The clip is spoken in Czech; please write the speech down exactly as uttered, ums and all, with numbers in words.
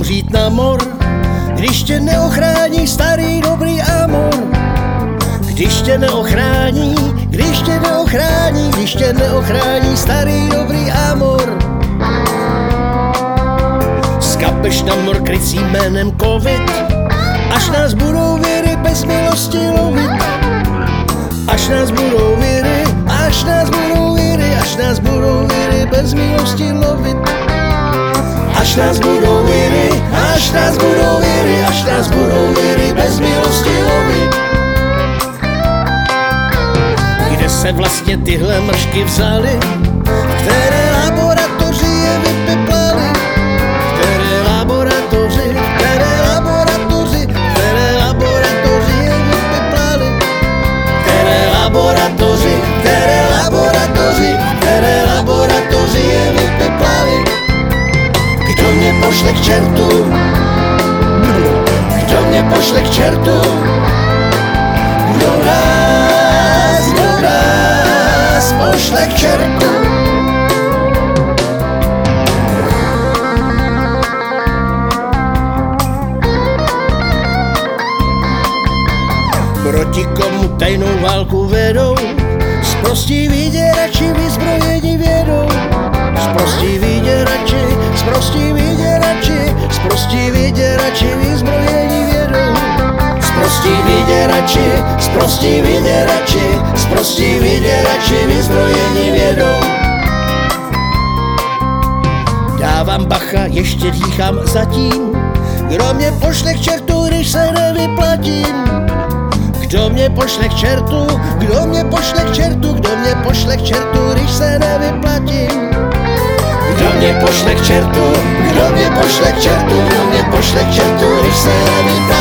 jít na mor, když tě neochrání starý dobrý amor. Když tě neochrání, když tě neochrání, když tě neochrání starý dobrý amor. Skapeš na mor krycí jménem covid, až nás budou věry bez milosti lovit. Až nás budou věry, až nás budou věry, až nás budou věry bez milosti lovit. Až nás budou věry, až nás budou věry, až nás budou věry bez milosti lovit. Kde se vlastně tyhle mršky vzaly, které laboratoři je vypiplali? Které laboratoři, které laboratoři, které laboratoři je vypiplali? Které laboratoři, které laboratoři, které laboratoři je vypiplali? Kdo mě pošle k čertu? Kdo mě pošle k čertu? Kdo nás, kdo nás pošle k čertu? Proti komu tajnou válku vedou? Sprostí vyděrači vyzbrojení vědou. Sprostí vyděrači, sprostí vyděrači, sprostí vyděrači vyzbrojení vědou. Sprostí vyděrači, sprostí vyděrači, sprostí vyděrači vyzbrojení vědou. Dávám bacha, ještě dýchám zatím. Kdo mě pošle k čertu, když se nevyplatím? Kdo mě pošle k čertu, kdo mě pošle k čertu, kdo mě pošle k čertu, když se nevyplatím? Kdo mě pošle k čertu, kdo mě pošle k čertu, kdo mě pošle k čertu, když se nevyplatím?